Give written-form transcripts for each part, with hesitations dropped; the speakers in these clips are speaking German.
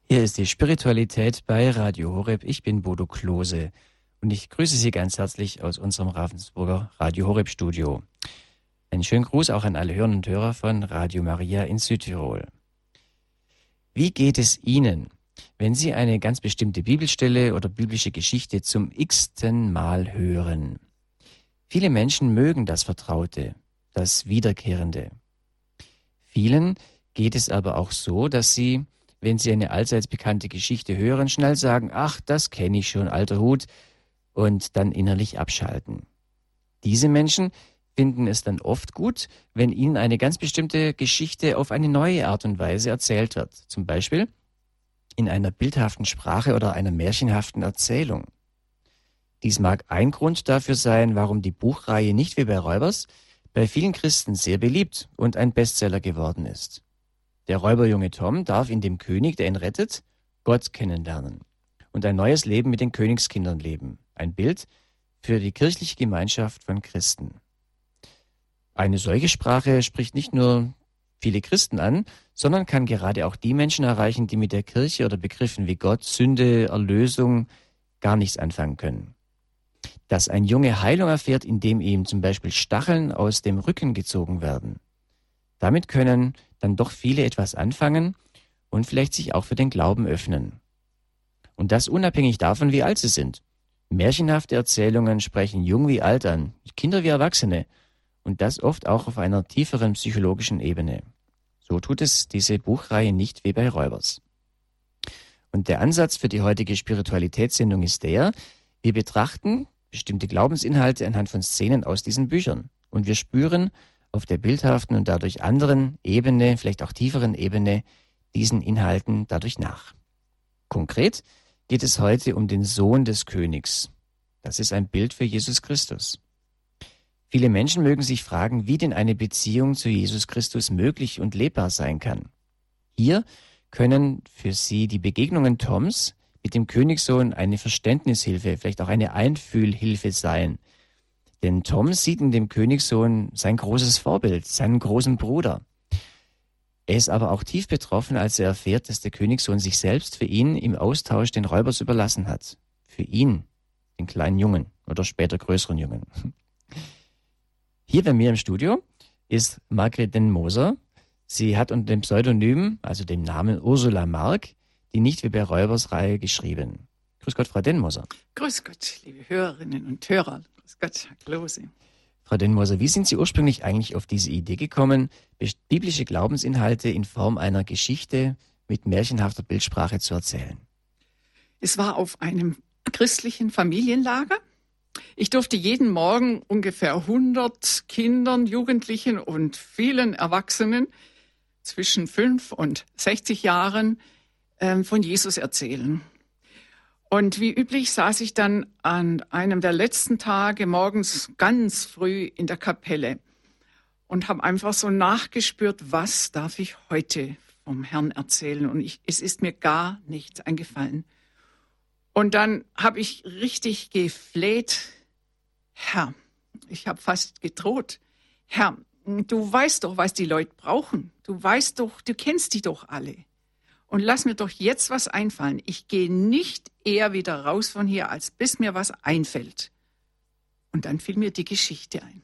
Hier ist die Spiritualität bei Radio Horeb. Ich bin Bodo Klose und ich grüße Sie ganz herzlich aus unserem Ravensburger Radio Horeb Studio. Einen schönen Gruß auch an alle Hörerinnen und Hörer von Radio Maria in Südtirol. Wie geht es Ihnen, wenn Sie eine ganz bestimmte Bibelstelle oder biblische Geschichte zum x-ten Mal hören? Viele Menschen mögen das Vertraute, das Wiederkehrende. Vielen geht es aber auch so, dass sie, wenn sie eine allseits bekannte Geschichte hören, schnell sagen, ach, das kenne ich schon, alter Hut, und dann innerlich abschalten. Diese Menschen finden es dann oft gut, wenn ihnen eine ganz bestimmte Geschichte auf eine neue Art und Weise erzählt wird. Zum Beispiel in einer bildhaften Sprache oder einer märchenhaften Erzählung. Dies mag ein Grund dafür sein, warum die Buchreihe nicht wie bei Räubers bei vielen Christen sehr beliebt und ein Bestseller geworden ist. Der Räuberjunge Tom darf in dem König, der ihn rettet, Gott kennenlernen und ein neues Leben mit den Königskindern leben. Ein Bild für die kirchliche Gemeinschaft von Christen. Eine solche Sprache spricht nicht nur viele Christen an, sondern kann gerade auch die Menschen erreichen, die mit der Kirche oder Begriffen wie Gott, Sünde, Erlösung gar nichts anfangen können. Dass ein Junge Heilung erfährt, indem ihm zum Beispiel Stacheln aus dem Rücken gezogen werden. Damit können dann doch viele etwas anfangen und vielleicht sich auch für den Glauben öffnen. Und das unabhängig davon, wie alt sie sind. Märchenhafte Erzählungen sprechen jung wie alt an, Kinder wie Erwachsene. Und das oft auch auf einer tieferen psychologischen Ebene. So tut es diese Buchreihe nicht wie bei Räubers. Und der Ansatz für die heutige Spiritualitätssendung ist der, wir betrachten bestimmte Glaubensinhalte anhand von Szenen aus diesen Büchern. Und wir spüren auf der bildhaften und dadurch anderen Ebene, vielleicht auch tieferen Ebene, diesen Inhalten dadurch nach. Konkret geht es heute um den Sohn des Königs. Das ist ein Bild für Jesus Christus. Viele Menschen mögen sich fragen, wie denn eine Beziehung zu Jesus Christus möglich und lebbar sein kann. Hier können für sie die Begegnungen Toms mit dem Königssohn eine Verständnishilfe, vielleicht auch eine Einfühlhilfe sein. Denn Tom sieht in dem Königssohn sein großes Vorbild, seinen großen Bruder. Er ist aber auch tief betroffen, als er erfährt, dass der Königssohn sich selbst für ihn im Austausch den Räubers überlassen hat. Für ihn, den kleinen Jungen oder später größeren Jungen. Hier bei mir im Studio ist Margret Moser. Sie hat unter dem Pseudonym, also dem Namen Ursula Mark, die Nicht wie bei Räubers Reihe geschrieben. Grüß Gott, Frau Dennmoser. Grüß Gott, liebe Hörerinnen und Hörer. Grüß Gott, Herr Klose. Frau Dennmoser, wie sind Sie ursprünglich eigentlich auf diese Idee gekommen, biblische Glaubensinhalte in Form einer Geschichte mit märchenhafter Bildsprache zu erzählen? Es war auf einem christlichen Familienlager. Ich durfte jeden Morgen ungefähr 100 Kindern, Jugendlichen und vielen Erwachsenen zwischen 5 und 60 Jahren von Jesus erzählen. Und wie üblich saß ich dann an einem der letzten Tage morgens ganz früh in der Kapelle und habe einfach so nachgespürt, was darf ich heute vom Herrn erzählen? Und es ist mir gar nichts eingefallen. Und dann habe ich richtig gefleht, Herr, ich habe fast gedroht, Herr, du weißt doch, was die Leute brauchen. Du weißt doch, du kennst die doch alle. Und lass mir doch jetzt was einfallen. Ich gehe nicht eher wieder raus von hier, als bis mir was einfällt. Und dann fiel mir die Geschichte ein.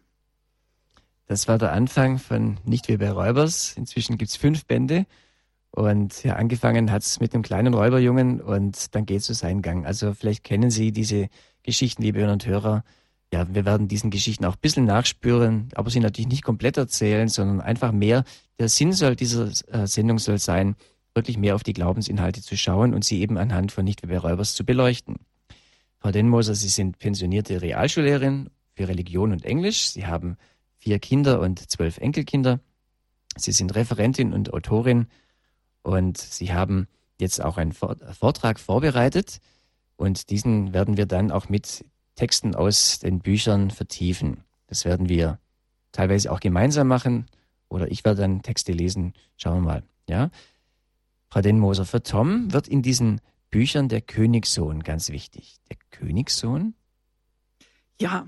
Das war der Anfang von Nicht wie bei Räubers. Inzwischen gibt es 5 Bände. Und ja, angefangen hat es mit dem kleinen Räuberjungen und dann geht es so seinen Gang. Also vielleicht kennen Sie diese Geschichten, liebe Hörer und Hörer. Ja, wir werden diesen Geschichten auch ein bisschen nachspüren, aber sie natürlich nicht komplett erzählen, sondern einfach mehr. Der Sinn dieser Sendung soll sein, wirklich mehr auf die Glaubensinhalte zu schauen und sie eben anhand von Nicht wie bei Räubers zu beleuchten. Frau Dennmoser, Sie sind pensionierte Realschullehrerin für Religion und Englisch. Sie haben 4 Kinder und 12 Enkelkinder. Sie sind Referentin und Autorin und Sie haben jetzt auch einen Vortrag vorbereitet und diesen werden wir dann auch mit Texten aus den Büchern vertiefen. Das werden wir teilweise auch gemeinsam machen oder ich werde dann Texte lesen. Schauen wir mal. Ja? Frau Dennmoser, für Tom wird in diesen Büchern der Königssohn ganz wichtig. Der Königssohn? Ja,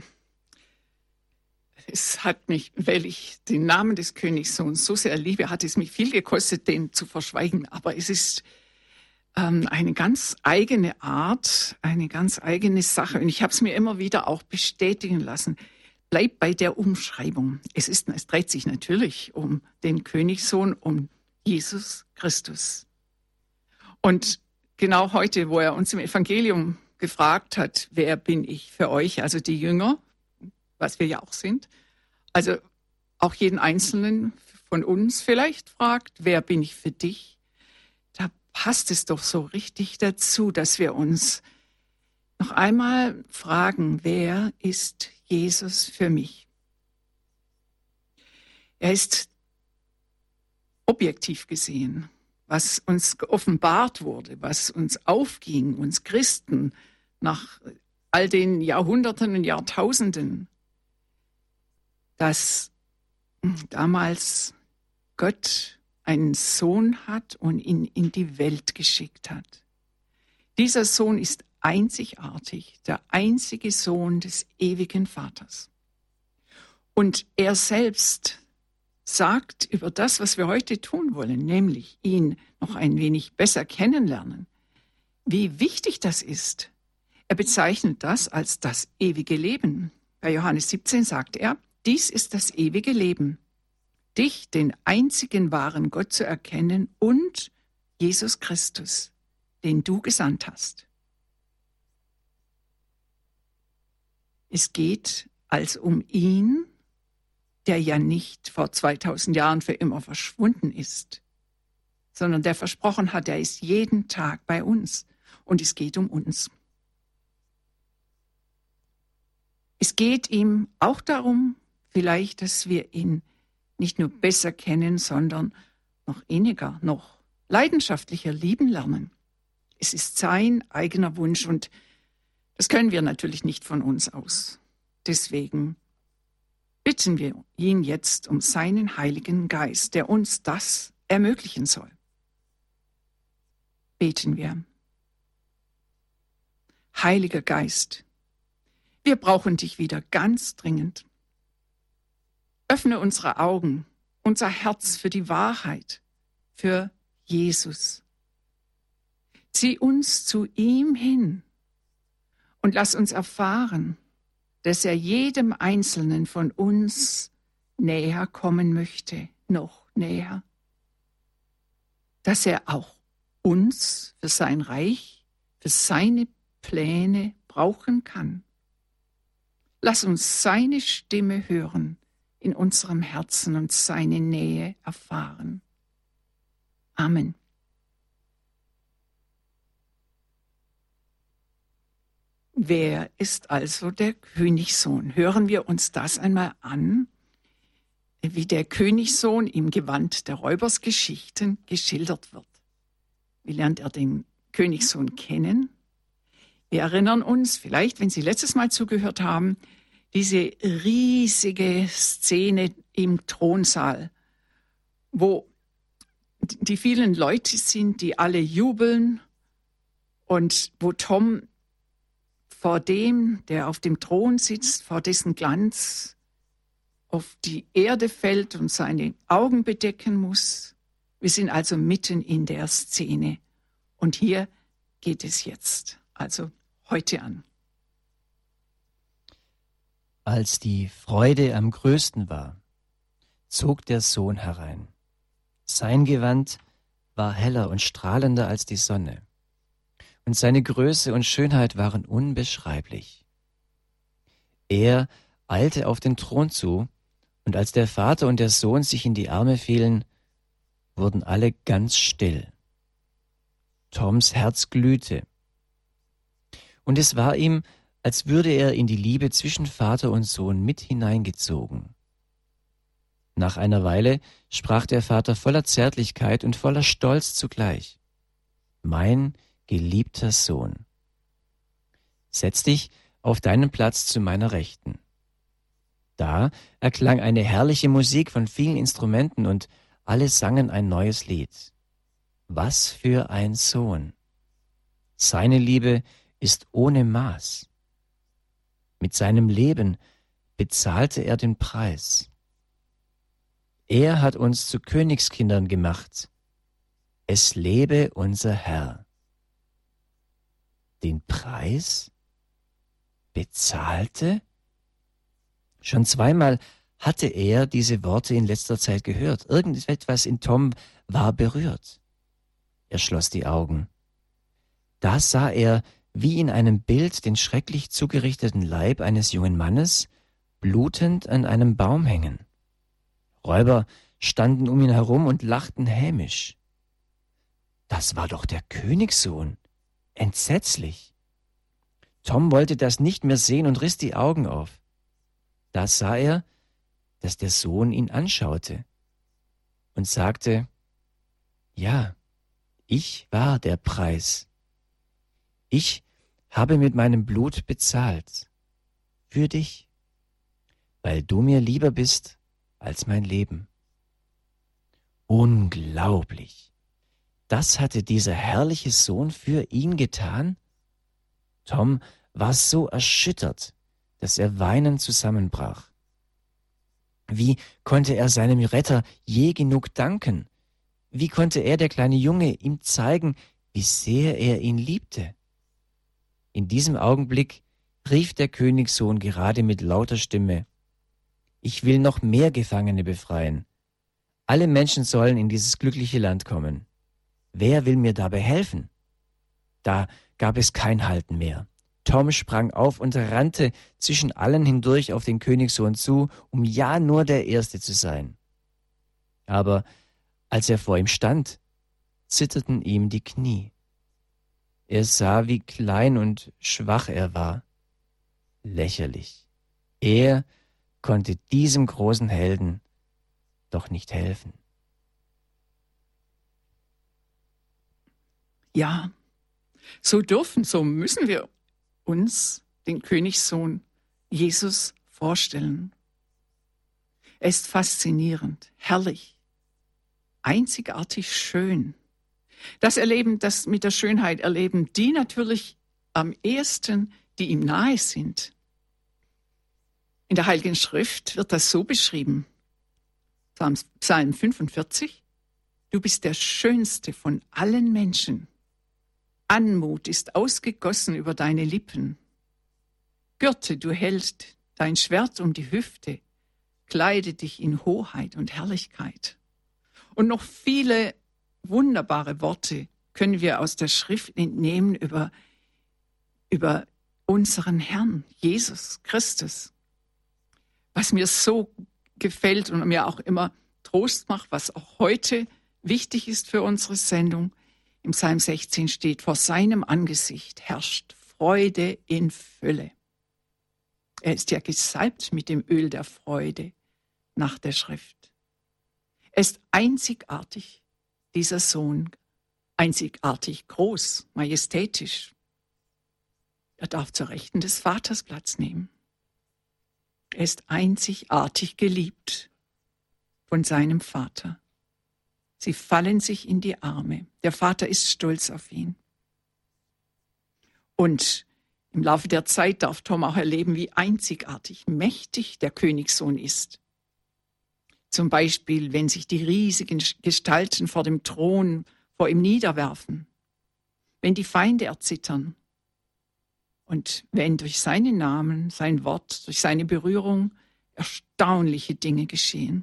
es hat mich, weil ich den Namen des Königssohns so sehr liebe, hat es mich viel gekostet, den zu verschweigen. Aber es ist eine ganz eigene Art, eine ganz eigene Sache. Und ich habe es mir immer wieder auch bestätigen lassen. Bleib bei der Umschreibung. Es dreht sich natürlich um den Königssohn, um Jesus Christus. Und genau heute, wo er uns im Evangelium gefragt hat, wer bin ich für euch, also die Jünger, was wir ja auch sind, also auch jeden Einzelnen von uns vielleicht fragt, wer bin ich für dich, da passt es doch so richtig dazu, dass wir uns noch einmal fragen, wer ist Jesus für mich? Er ist objektiv gesehen, was uns geoffenbart wurde, was uns aufging, uns Christen nach all den Jahrhunderten und Jahrtausenden, dass damals Gott einen Sohn hat und ihn in die Welt geschickt hat. Dieser Sohn ist einzigartig, der einzige Sohn des ewigen Vaters. Und er selbst sagt über das, was wir heute tun wollen, nämlich ihn noch ein wenig besser kennenlernen, wie wichtig das ist. Er bezeichnet das als das ewige Leben. Bei Johannes 17 sagt er, dies ist das ewige Leben, dich, den einzigen wahren Gott, zu erkennen und Jesus Christus, den du gesandt hast. Es geht also um ihn, der ja nicht vor 2000 Jahren für immer verschwunden ist, sondern der versprochen hat, er ist jeden Tag bei uns und es geht um uns. Es geht ihm auch darum, vielleicht, dass wir ihn nicht nur besser kennen, sondern noch inniger, noch leidenschaftlicher lieben lernen. Es ist sein eigener Wunsch und das können wir natürlich nicht von uns aus. Deswegen bitten wir ihn jetzt um seinen Heiligen Geist, der uns das ermöglichen soll. Beten wir. Heiliger Geist, wir brauchen dich wieder ganz dringend. Öffne unsere Augen, unser Herz für die Wahrheit, für Jesus. Zieh uns zu ihm hin und lass uns erfahren, dass er jedem Einzelnen von uns näher kommen möchte, noch näher. Dass er auch uns für sein Reich, für seine Pläne brauchen kann. Lass uns seine Stimme hören in unserem Herzen und seine Nähe erfahren. Amen. Wer ist also der Königssohn? Hören wir uns das einmal an, wie der Königssohn im Gewand der Räubersgeschichten geschildert wird. Wie lernt er den Königssohn kennen? Wir erinnern uns vielleicht, wenn Sie letztes Mal zugehört haben, diese riesige Szene im Thronsaal, wo die vielen Leute sind, die alle jubeln und wo Tom vor dem, der auf dem Thron sitzt, vor dessen Glanz auf die Erde fällt und seine Augen bedecken muss. Wir sind also mitten in der Szene. Und hier geht es jetzt, also heute an. Als die Freude am größten war, zog der Sohn herein. Sein Gewand war heller und strahlender als die Sonne, und seine Größe und Schönheit waren unbeschreiblich. Er eilte auf den Thron zu, und als der Vater und der Sohn sich in die Arme fielen, wurden alle ganz still. Toms Herz glühte, und es war ihm, als würde er in die Liebe zwischen Vater und Sohn mit hineingezogen. Nach einer Weile sprach der Vater voller Zärtlichkeit und voller Stolz zugleich: Mein geliebter Sohn, setz dich auf deinen Platz zu meiner Rechten. Da erklang eine herrliche Musik von vielen Instrumenten und alle sangen ein neues Lied. Was für ein Sohn! Seine Liebe ist ohne Maß. Mit seinem Leben bezahlte er den Preis. Er hat uns zu Königskindern gemacht. Es lebe unser Herr. Den Preis? Bezahlte? Schon zweimal hatte er diese Worte in letzter Zeit gehört. Irgendetwas in Tom war berührt. Er schloss die Augen. Da sah er, wie in einem Bild, den schrecklich zugerichteten Leib eines jungen Mannes, blutend an einem Baum hängen. Räuber standen um ihn herum und lachten hämisch. Das war doch der Königssohn. Entsetzlich. Tom wollte das nicht mehr sehen und riss die Augen auf. Da sah er, dass der Sohn ihn anschaute und sagte, ja, ich war der Preis. Ich habe mit meinem Blut bezahlt. Für dich. Weil du mir lieber bist als mein Leben. Unglaublich. Das hatte dieser herrliche Sohn für ihn getan? Tom war so erschüttert, dass er weinend zusammenbrach. Wie konnte er seinem Retter je genug danken? Wie konnte er, der kleine Junge, ihm zeigen, wie sehr er ihn liebte? In diesem Augenblick rief der Königssohn gerade mit lauter Stimme, ich will noch mehr Gefangene befreien. Alle Menschen sollen in dieses glückliche Land kommen. Wer will mir dabei helfen? Da gab es kein Halten mehr. Tom sprang auf und rannte zwischen allen hindurch auf den Königssohn zu, um ja nur der Erste zu sein. Aber als er vor ihm stand, zitterten ihm die Knie. Er sah, wie klein und schwach er war. Lächerlich. Er konnte diesem großen Helden doch nicht helfen. Ja, so müssen wir uns den Königssohn Jesus vorstellen. Er ist faszinierend, herrlich, einzigartig schön. Das mit der Schönheit erleben die natürlich am ehesten, die ihm nahe sind. In der Heiligen Schrift wird das so beschrieben. Psalm 45. Du bist der schönste von allen Menschen. Anmut ist ausgegossen über deine Lippen. Gürte, du hältst dein Schwert um die Hüfte, kleide dich in Hoheit und Herrlichkeit. Und noch viele wunderbare Worte können wir aus der Schrift entnehmen über unseren Herrn, Jesus Christus. Was mir so gefällt und mir auch immer Trost macht, was auch heute wichtig ist für unsere Sendung, im Psalm 16 steht, vor seinem Angesicht herrscht Freude in Fülle. Er ist ja gesalbt mit dem Öl der Freude nach der Schrift. Er ist einzigartig, dieser Sohn, einzigartig groß, majestätisch. Er darf zur Rechten des Vaters Platz nehmen. Er ist einzigartig geliebt von seinem Vater. Sie fallen sich in die Arme. Der Vater ist stolz auf ihn. Und im Laufe der Zeit darf Tom auch erleben, wie einzigartig, mächtig der Königssohn ist. Zum Beispiel, wenn sich die riesigen Gestalten vor dem Thron vor ihm niederwerfen, wenn die Feinde erzittern und wenn durch seinen Namen, sein Wort, durch seine Berührung erstaunliche Dinge geschehen.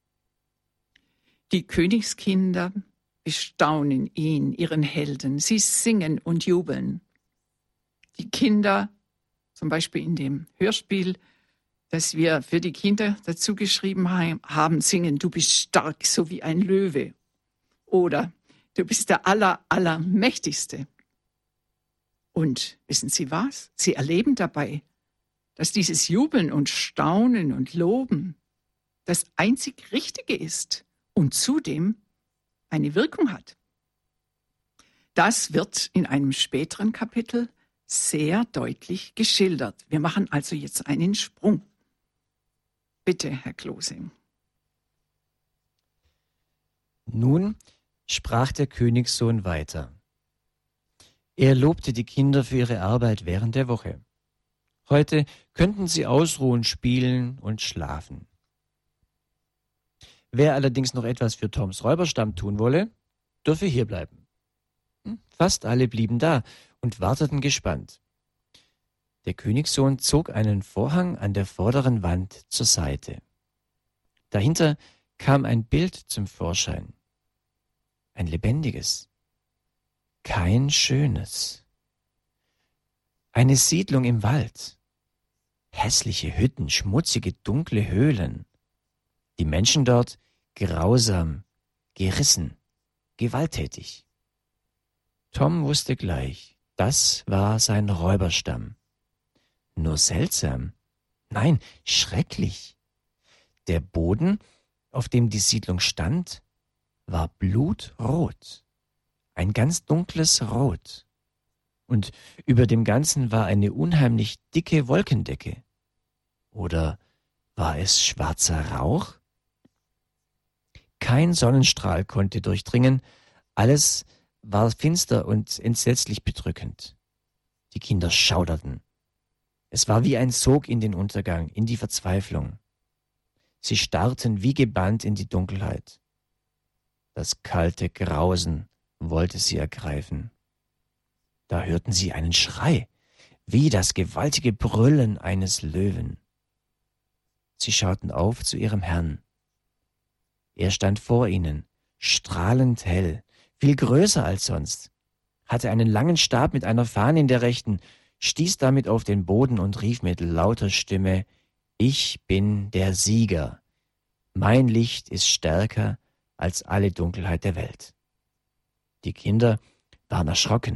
Die Königskinder bestaunen ihn, ihren Helden. Sie singen und jubeln. Die Kinder, zum Beispiel in dem Hörspiel, das wir für die Kinder dazu geschrieben haben, singen, du bist stark, so wie ein Löwe. Oder du bist der Allermächtigste. Und wissen Sie was? Sie erleben dabei, dass dieses Jubeln und Staunen und Loben das einzig Richtige ist und zudem eine Wirkung hat. Das wird in einem späteren Kapitel sehr deutlich geschildert. Wir machen also jetzt einen Sprung. Bitte, Herr Klose. Nun sprach der Königssohn weiter. Er lobte die Kinder für ihre Arbeit während der Woche. Heute könnten sie ausruhen, spielen und schlafen. Wer allerdings noch etwas für Toms Räuberstamm tun wolle, dürfe hierbleiben. Fast alle blieben da, und warteten gespannt. Der Königssohn zog einen Vorhang an der vorderen Wand zur Seite. Dahinter kam ein Bild zum Vorschein. Ein lebendiges, kein schönes. Eine Siedlung im Wald. Hässliche Hütten, schmutzige, dunkle Höhlen. Die Menschen dort grausam, gerissen, gewalttätig. Tom wusste gleich, das war sein Räuberstamm. Nur seltsam, nein, schrecklich. Der Boden, auf dem die Siedlung stand, war blutrot, ein ganz dunkles Rot. Und über dem Ganzen war eine unheimlich dicke Wolkendecke. Oder war es schwarzer Rauch? Kein Sonnenstrahl konnte durchdringen, alles war finster und entsetzlich bedrückend. Die Kinder schauderten. Es war wie ein Sog in den Untergang, in die Verzweiflung. Sie starrten wie gebannt in die Dunkelheit. Das kalte Grausen wollte sie ergreifen. Da hörten sie einen Schrei, wie das gewaltige Brüllen eines Löwen. Sie schauten auf zu ihrem Herrn. Er stand vor ihnen, strahlend hell, viel größer als sonst, hatte einen langen Stab mit einer Fahne in der rechten, stieß damit auf den Boden und rief mit lauter Stimme: Ich bin der Sieger. Mein Licht ist stärker als alle Dunkelheit der Welt. Die Kinder waren erschrocken.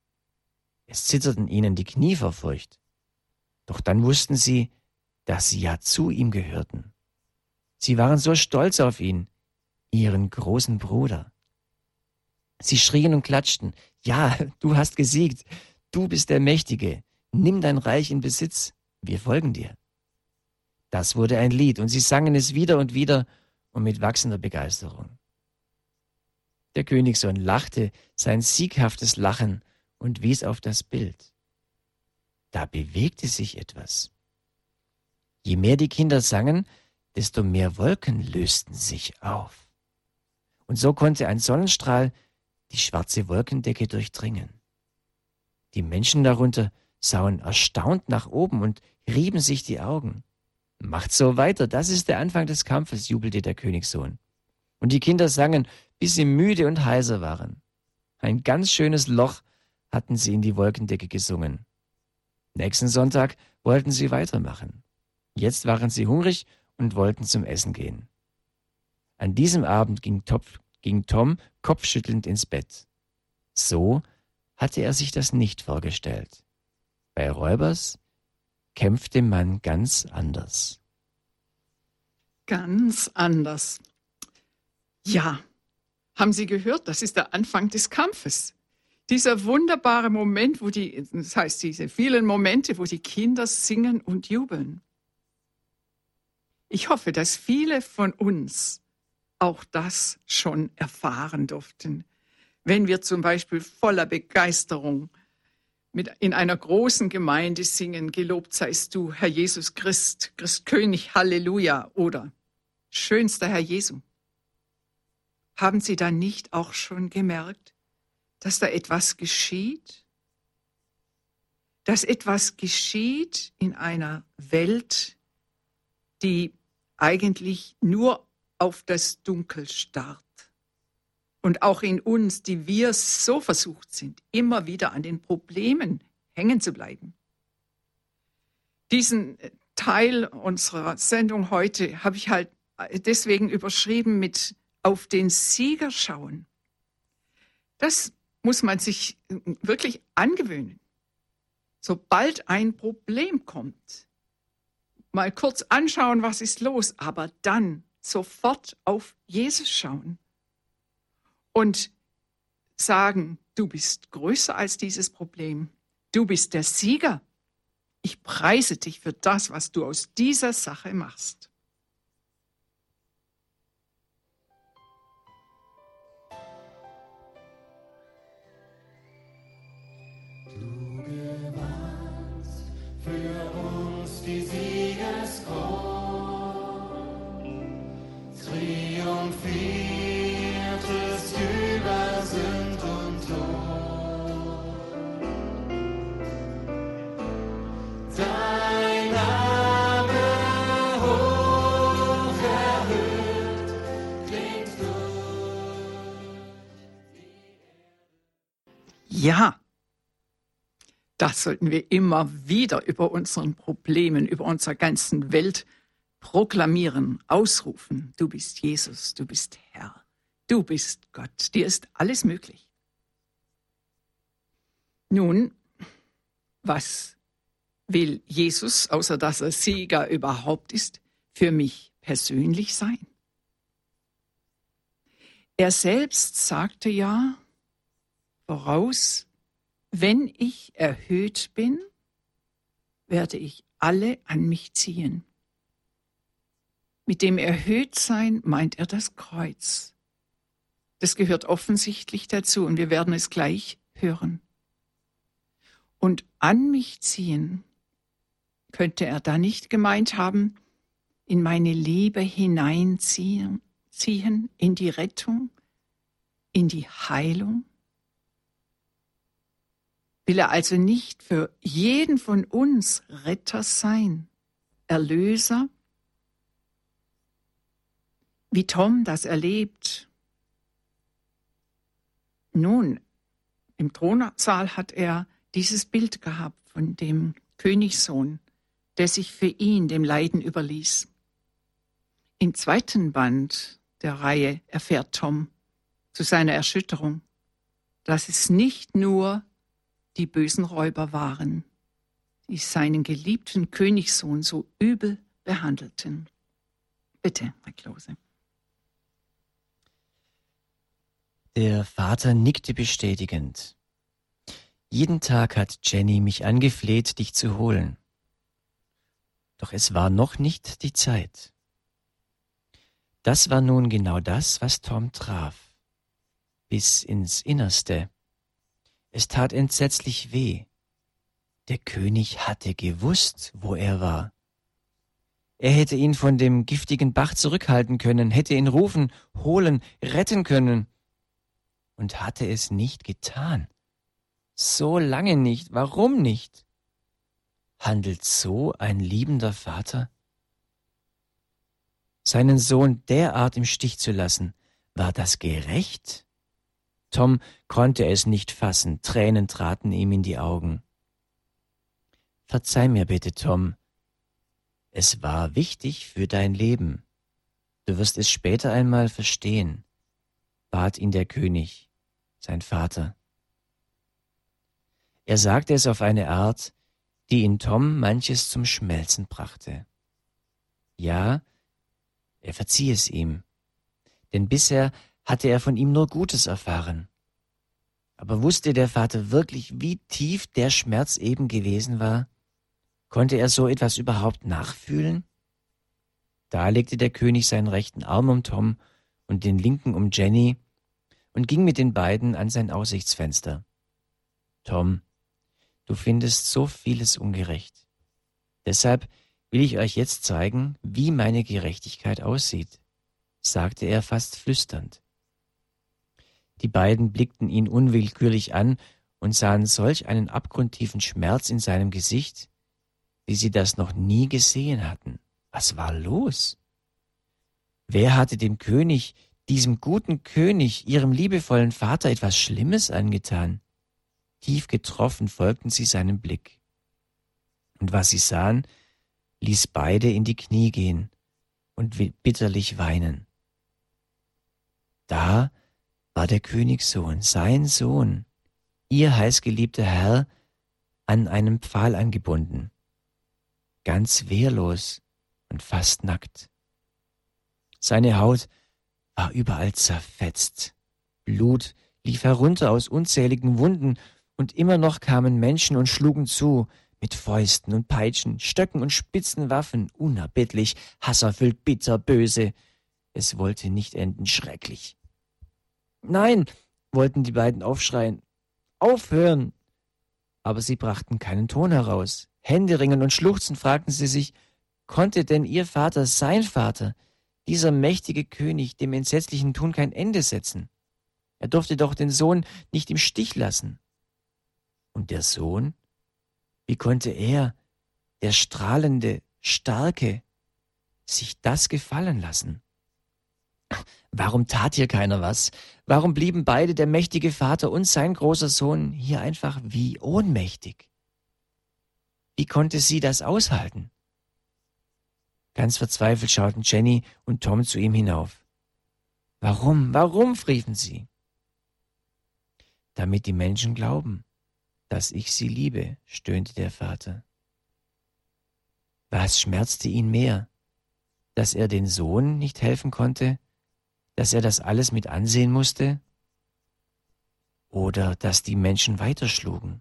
Es zitterten ihnen die Knie vor Furcht. Doch dann wussten sie, dass sie ja zu ihm gehörten. Sie waren so stolz auf ihn, ihren großen Bruder. Sie schrien und klatschten: Ja, du hast gesiegt, du bist der Mächtige, nimm dein Reich in Besitz, wir folgen dir. Das wurde ein Lied, und sie sangen es wieder und wieder und mit wachsender Begeisterung. Der Königssohn lachte sein sieghaftes Lachen und wies auf das Bild. Da bewegte sich etwas. Je mehr die Kinder sangen, desto mehr Wolken lösten sich auf. Und so konnte ein Sonnenstrahl die schwarze Wolkendecke durchdringen. Die Menschen darunter sahen erstaunt nach oben und rieben sich die Augen. Macht so weiter, das ist der Anfang des Kampfes, jubelte der Königssohn. Und die Kinder sangen, bis sie müde und heiser waren. Ein ganz schönes Loch hatten sie in die Wolkendecke gesungen. Nächsten Sonntag wollten sie weitermachen. Jetzt waren sie hungrig und wollten zum Essen gehen. An diesem Abend ging Tom kopfschüttelnd ins Bett. So hatte er sich das nicht vorgestellt. Bei Räubers kämpfte man ganz anders. Ganz anders. Ja, haben Sie gehört, das ist der Anfang des Kampfes. Dieser wunderbare Moment, diese vielen Momente, wo die Kinder singen und jubeln. Ich hoffe, dass viele von uns auch das schon erfahren durften, wenn wir zum Beispiel voller Begeisterung in einer großen Gemeinde singen: Gelobt seist du, Herr Jesus Christ, Christkönig, Halleluja, oder schönster Herr Jesu. Haben Sie da nicht auch schon gemerkt, dass da etwas geschieht? Dass etwas geschieht in einer Welt, die eigentlich nur auf das Dunkel starrt. Und auch in uns, die wir so versucht sind, immer wieder an den Problemen hängen zu bleiben. Diesen Teil unserer Sendung heute habe ich halt deswegen überschrieben mit auf den Sieger schauen. Das muss man sich wirklich angewöhnen. Sobald ein Problem kommt, mal kurz anschauen, was ist los, aber dann sofort auf Jesus schauen und sagen: Du bist größer als dieses Problem. Du bist der Sieger. Ich preise dich für das, was du aus dieser Sache machst. Du gewannst für uns die Siegeskrone, triumphiertest über Sünd und Tod. Ja, das sollten wir immer wieder über unseren Problemen, über unserer ganzen Welt proklamieren, ausrufen. Du bist Jesus, du bist Herr, du bist Gott, dir ist alles möglich. Nun, was will Jesus, außer dass er Sieger überhaupt ist, für mich persönlich sein? Er selbst sagte ja voraus, wenn ich erhöht bin, werde ich alle an mich ziehen. Mit dem Erhöhtsein meint er das Kreuz. Das gehört offensichtlich dazu und wir werden es gleich hören. Und an mich ziehen könnte er da nicht gemeint haben, in meine Liebe hineinziehen, in die Rettung, in die Heilung? Will er also nicht für jeden von uns Retter sein, Erlöser? Wie Tom das erlebt? Nun, im Thronsaal hat er dieses Bild gehabt von dem Königssohn, der sich für ihn dem Leiden überließ. Im zweiten Band der Reihe erfährt Tom zu seiner Erschütterung, dass es nicht nur die bösen Räuber waren, die seinen geliebten Königssohn so übel behandelten. Bitte, Herr Klose. Der Vater nickte bestätigend. Jeden Tag hat Jenny mich angefleht, dich zu holen. Doch es war noch nicht die Zeit. Das war nun genau das, was Tom traf. Bis ins Innerste. Es tat entsetzlich weh. Der König hatte gewusst, wo er war. Er hätte ihn von dem giftigen Bach zurückhalten können, hätte ihn rufen, holen, retten können. Und hatte es nicht getan. So lange nicht. Warum nicht? Handelt so ein liebender Vater? Seinen Sohn derart im Stich zu lassen, war das gerecht? Tom konnte es nicht fassen, Tränen traten ihm in die Augen. Verzeih mir bitte, Tom. Es war wichtig für dein Leben. Du wirst es später einmal verstehen, bat ihn der König, sein Vater. Er sagte es auf eine Art, die in Tom manches zum Schmelzen brachte. Ja, er verzieh es ihm, denn bisher hatte er von ihm nur Gutes erfahren. Aber wusste der Vater wirklich, wie tief der Schmerz eben gewesen war? Konnte er so etwas überhaupt nachfühlen? Da legte der König seinen rechten Arm um Tom und den linken um Jenny und ging mit den beiden an sein Aussichtsfenster. Tom, du findest so vieles ungerecht. Deshalb will ich euch jetzt zeigen, wie meine Gerechtigkeit aussieht, sagte er fast flüsternd. Die beiden blickten ihn unwillkürlich an und sahen solch einen abgrundtiefen Schmerz in seinem Gesicht, wie sie das noch nie gesehen hatten. Was war los? Wer hatte dem König, diesem guten König, ihrem liebevollen Vater etwas Schlimmes angetan? Tief getroffen folgten sie seinem Blick. Und was sie sahen, ließ beide in die Knie gehen und bitterlich weinen. Da war der Königssohn, sein Sohn, ihr heißgeliebter Herr, an einem Pfahl angebunden, ganz wehrlos und fast nackt. Seine Haut war überall zerfetzt, Blut lief herunter aus unzähligen Wunden, und immer noch kamen Menschen und schlugen zu, mit Fäusten und Peitschen, Stöcken und spitzen Waffen, unerbittlich, hasserfüllt, bitter, böse. Es wollte nicht enden, schrecklich. Nein, wollten die beiden aufschreien. Aufhören! Aber sie brachten keinen Ton heraus. Händeringend und schluchzend fragten sie sich, konnte denn ihr Vater, sein Vater, dieser mächtige König, dem entsetzlichen Tun kein Ende setzen? Er durfte doch den Sohn nicht im Stich lassen. Und der Sohn? Wie konnte er, der strahlende, starke, sich das gefallen lassen? Warum tat hier keiner was? Warum blieben beide, der mächtige Vater und sein großer Sohn, hier einfach wie ohnmächtig? Wie konnte sie das aushalten? Ganz verzweifelt schauten Jenny und Tom zu ihm hinauf. Warum, warum, riefen sie. Damit die Menschen glauben, dass ich sie liebe, stöhnte der Vater. Was schmerzte ihn mehr? Dass er den Sohn nicht helfen konnte? Dass er das alles mit ansehen musste? Oder dass die Menschen weiterschlugen?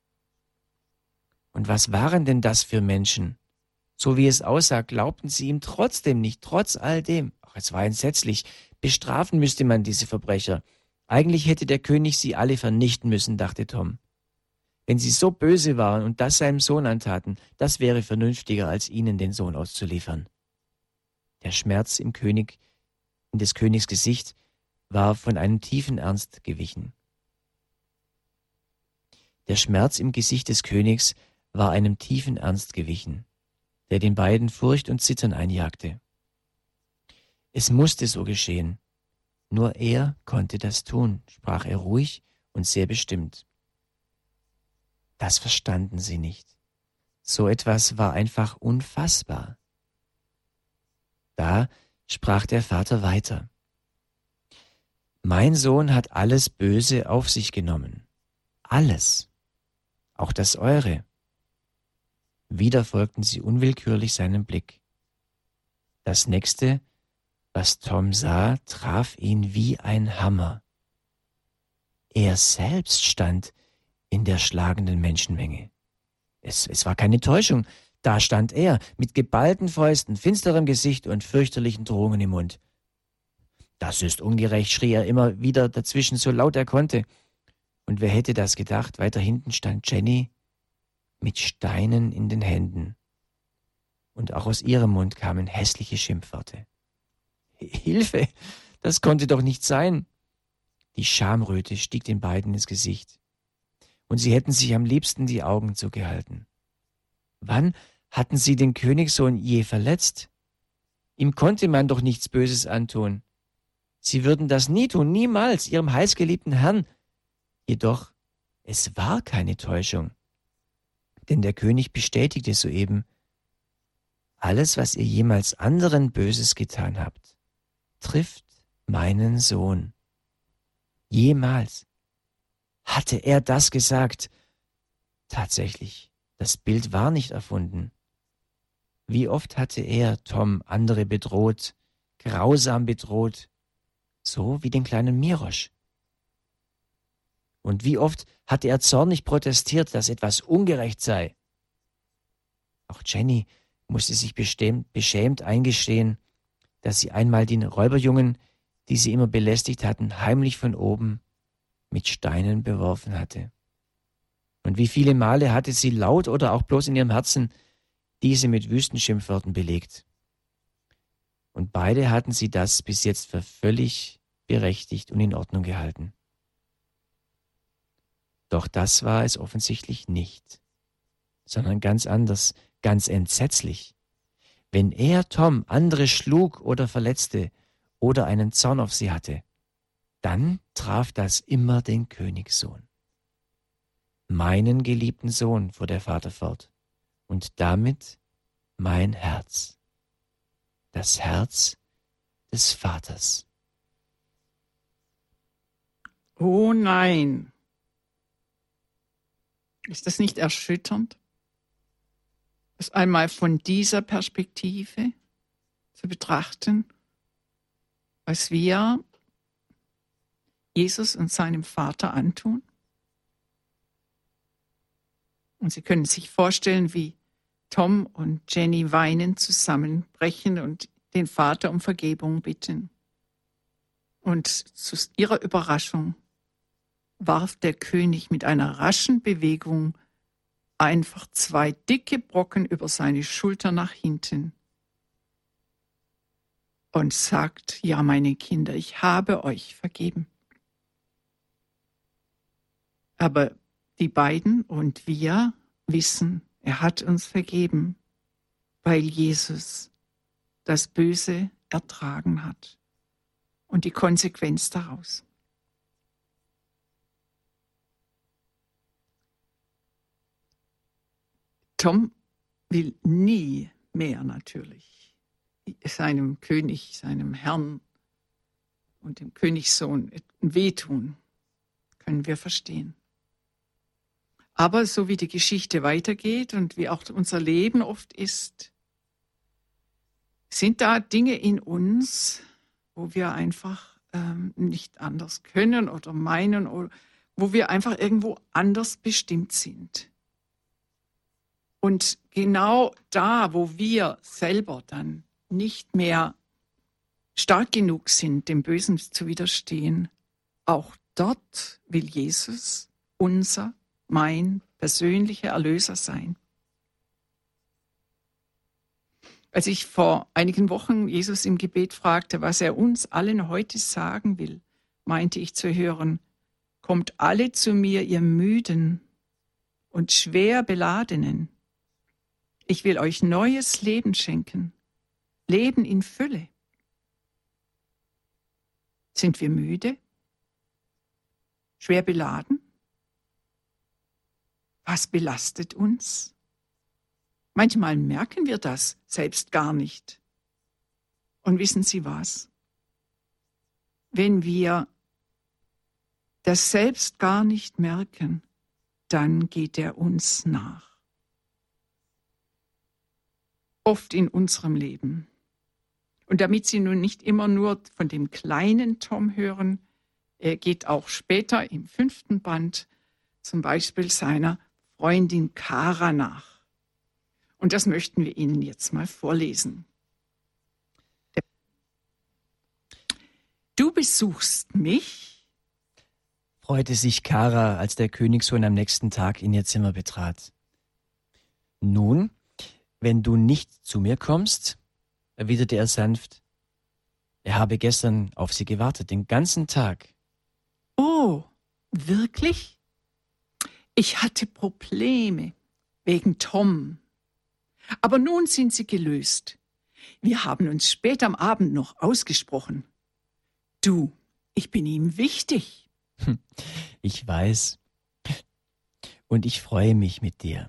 Und was waren denn das für Menschen? So wie es aussah, glaubten sie ihm trotzdem nicht, trotz all dem. Ach, es war entsetzlich. Bestrafen müsste man diese Verbrecher. Eigentlich hätte der König sie alle vernichten müssen, dachte Tom. Wenn sie so böse waren und das seinem Sohn antaten, das wäre vernünftiger, als ihnen den Sohn auszuliefern. Der Schmerz in des Königs Gesicht war von einem tiefen Ernst gewichen. Der Schmerz im Gesicht des Königs war einem tiefen Ernst gewichen, der den beiden Furcht und Zittern einjagte. Es musste so geschehen. Nur er konnte das tun, sprach er ruhig und sehr bestimmt. Das verstanden sie nicht. So etwas war einfach unfassbar. Da sprach der Vater weiter. Mein Sohn hat alles Böse auf sich genommen. Alles. Auch das eure. Wieder folgten sie unwillkürlich seinem Blick. Das nächste, was Tom sah, traf ihn wie ein Hammer. Er selbst stand in der schlagenden Menschenmenge. Es war keine Täuschung. Da stand er, mit geballten Fäusten, finsterem Gesicht und fürchterlichen Drohungen im Mund. Das ist ungerecht, schrie er immer wieder dazwischen, so laut er konnte. Und wer hätte das gedacht? Weiter hinten stand Jenny mit Steinen in den Händen. Und auch aus ihrem Mund kamen hässliche Schimpfworte. Hilfe, das konnte doch nicht sein. Die Schamröte stieg den beiden ins Gesicht. Und sie hätten sich am liebsten die Augen zugehalten. Wann hatten sie den Königssohn je verletzt? Ihm konnte man doch nichts Böses antun. Sie würden das nie tun, niemals, ihrem heißgeliebten Herrn. Jedoch, es war keine Täuschung. Denn der König bestätigte soeben, alles, was ihr jemals anderen Böses getan habt, trifft meinen Sohn. Jemals. Hatte er das gesagt? Tatsächlich, das Bild war nicht erfunden. Wie oft hatte er, Tom, andere bedroht, grausam bedroht, so wie den kleinen Mirosch. Und wie oft hatte er zornig protestiert, dass etwas ungerecht sei. Auch Jenny musste sich beschämt eingestehen, dass sie einmal den Räuberjungen, die sie immer belästigt hatten, heimlich von oben mit Steinen beworfen hatte. Und wie viele Male hatte sie laut oder auch bloß in ihrem Herzen diese mit Wüstenschimpfworten belegt. Und beide hatten sie das bis jetzt für völlig berechtigt und in Ordnung gehalten. Doch das war es offensichtlich nicht, sondern ganz anders, ganz entsetzlich. Wenn er, Tom, andere schlug oder verletzte oder einen Zorn auf sie hatte, dann traf das immer den Königssohn. Meinen geliebten Sohn, fuhr der Vater fort, und damit mein Herz, das Herz des Vaters. Oh nein! Ist das nicht erschütternd, das einmal von dieser Perspektive zu betrachten, was wir Jesus und seinem Vater antun? Und Sie können sich vorstellen, wie Tom und Jenny weinend zusammenbrechen und den Vater um Vergebung bitten. Und zu ihrer Überraschung warf der König mit einer raschen Bewegung einfach 2 dicke Brocken über seine Schulter nach hinten und sagt, ja, meine Kinder, ich habe euch vergeben. Aber die beiden und wir wissen, er hat uns vergeben, weil Jesus das Böse ertragen hat. und die Konsequenz daraus. Tom will nie mehr natürlich seinem König, seinem Herrn und dem Königssohn wehtun, können wir verstehen. Aber so wie die Geschichte weitergeht und wie auch unser Leben oft ist, sind da Dinge in uns, wo wir einfach nicht anders können oder meinen, oder wo wir einfach irgendwo anders bestimmt sind. Und genau da, wo wir selber dann nicht mehr stark genug sind, dem Bösen zu widerstehen, auch dort will Jesus mein persönlicher Erlöser sein. Als ich vor einigen Wochen Jesus im Gebet fragte, was er uns allen heute sagen will, meinte ich zu hören: Kommt alle zu mir, ihr Müden und schwer Beladenen. Ich will euch neues Leben schenken, Leben in Fülle. Sind wir müde? Schwer beladen? Was belastet uns? Manchmal merken wir das selbst gar nicht. Und wissen Sie was? Wenn wir das selbst gar nicht merken, dann geht er uns nach. Oft in unserem Leben. Und damit Sie nun nicht immer nur von dem kleinen Tom hören, er geht auch später im 5. Band zum Beispiel seiner Freundin Kara nach. Und das möchten wir Ihnen jetzt mal vorlesen. Du besuchst mich, freute sich Kara, als der Königssohn am nächsten Tag in ihr Zimmer betrat. Nun, wenn du nicht zu mir kommst, erwiderte er sanft, er habe gestern auf sie gewartet, den ganzen Tag. Oh, wirklich? Ich hatte Probleme wegen Tom. Aber nun sind sie gelöst. Wir haben uns spät am Abend noch ausgesprochen. Du, ich bin ihm wichtig. Ich weiß. Und ich freue mich mit dir,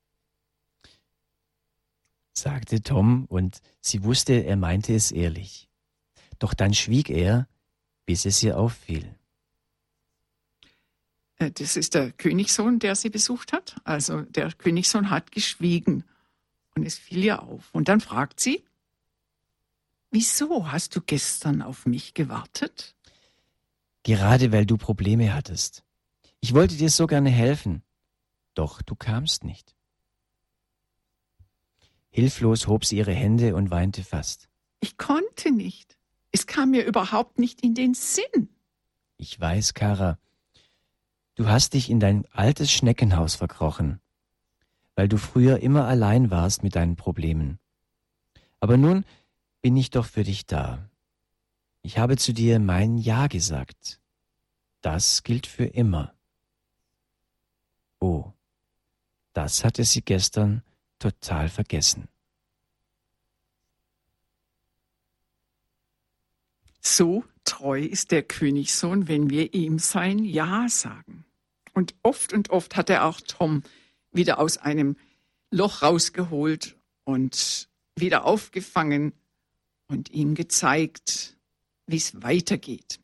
sagte Tom, und sie wusste, er meinte es ehrlich. Doch dann schwieg er, bis es ihr auffiel. Das ist der Königssohn, der sie besucht hat. Also der Königssohn hat geschwiegen und es fiel ihr auf. Und dann fragt sie, wieso hast du gestern auf mich gewartet? Gerade weil du Probleme hattest. Ich wollte dir so gerne helfen, doch du kamst nicht. Hilflos hob sie ihre Hände und weinte fast. Ich konnte nicht. Es kam mir überhaupt nicht in den Sinn. Ich weiß, Kara, du hast dich in dein altes Schneckenhaus verkrochen, weil du früher immer allein warst mit deinen Problemen. Aber nun bin ich doch für dich da. Ich habe zu dir mein Ja gesagt. Das gilt für immer. Oh, das hatte sie gestern total vergessen. So treu ist der Königssohn, wenn wir ihm sein Ja sagen. Und oft hat er auch Tom wieder aus einem Loch rausgeholt und wieder aufgefangen und ihm gezeigt, wie es weitergeht.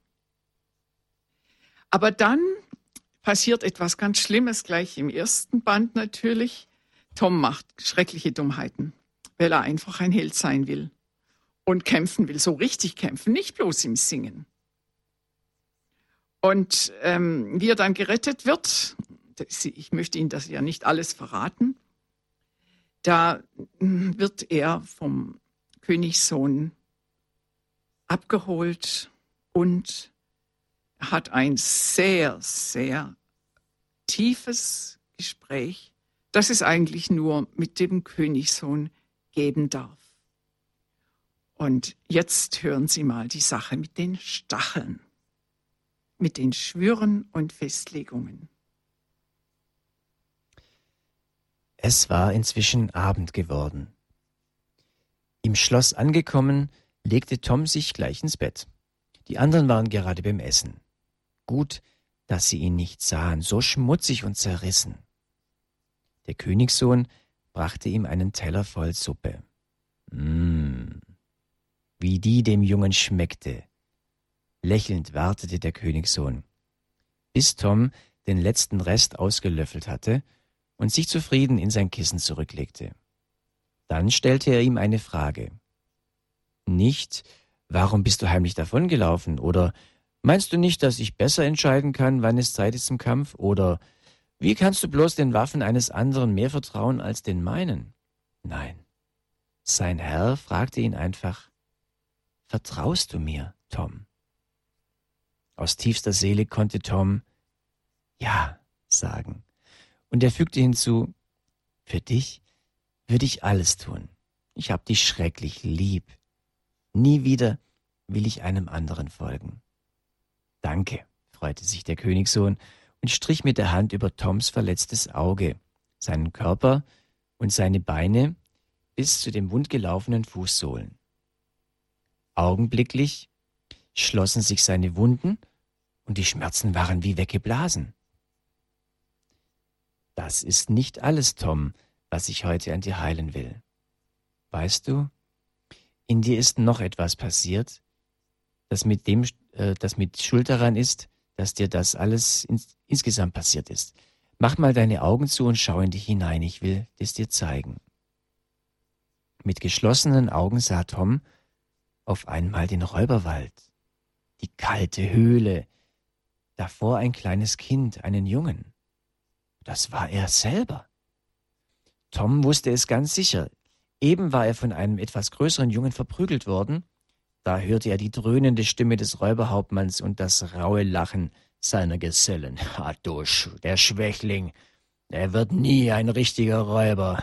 Aber dann passiert etwas ganz Schlimmes, gleich im 1. Band natürlich. Tom macht schreckliche Dummheiten, weil er einfach ein Held sein will und kämpfen will, so richtig kämpfen, nicht bloß im Singen. Und wie er dann gerettet wird, ich möchte Ihnen das ja nicht alles verraten, da wird er vom Königssohn abgeholt und hat ein sehr, sehr tiefes Gespräch, das es eigentlich nur mit dem Königssohn geben darf. Und jetzt hören Sie mal die Sache mit den Stacheln, mit den Schwüren und Festlegungen. Es war inzwischen Abend geworden. Im Schloss angekommen, legte Tom sich gleich ins Bett. Die anderen waren gerade beim Essen. Gut, dass sie ihn nicht sahen, so schmutzig und zerrissen. Der Königssohn brachte ihm einen Teller voll Suppe. Wie die dem Jungen schmeckte. Lächelnd wartete der Königssohn, bis Tom den letzten Rest ausgelöffelt hatte und sich zufrieden in sein Kissen zurücklegte. Dann stellte er ihm eine Frage. Nicht, warum bist du heimlich davongelaufen? Oder meinst du nicht, dass ich besser entscheiden kann, wann es Zeit ist zum Kampf? Oder wie kannst du bloß den Waffen eines anderen mehr vertrauen als den meinen? Nein, sein Herr fragte ihn einfach, vertraust du mir, Tom? Aus tiefster Seele konnte Tom ja sagen. Und er fügte hinzu, für dich würde ich alles tun. Ich hab dich schrecklich lieb. Nie wieder will ich einem anderen folgen. Danke, freute sich der Königssohn und strich mit der Hand über Toms verletztes Auge, seinen Körper und seine Beine bis zu den wundgelaufenen Fußsohlen. Augenblicklich schlossen sich seine Wunden und die Schmerzen waren wie weggeblasen. Das ist nicht alles, Tom, was ich heute an dir heilen will. Weißt du, in dir ist noch etwas passiert, das mit Schuld daran ist, dass dir das alles insgesamt passiert ist. Mach mal deine Augen zu und schau in dich hinein, ich will es dir zeigen. Mit geschlossenen Augen sah Tom auf einmal den Räuberwald, die kalte Höhle, davor ein kleines Kind, einen Jungen. Das war er selber. Tom wusste es ganz sicher. Eben war er von einem etwas größeren Jungen verprügelt worden. Da hörte er die dröhnende Stimme des Räuberhauptmanns und das raue Lachen seiner Gesellen. Der Schwächling, er wird nie ein richtiger Räuber.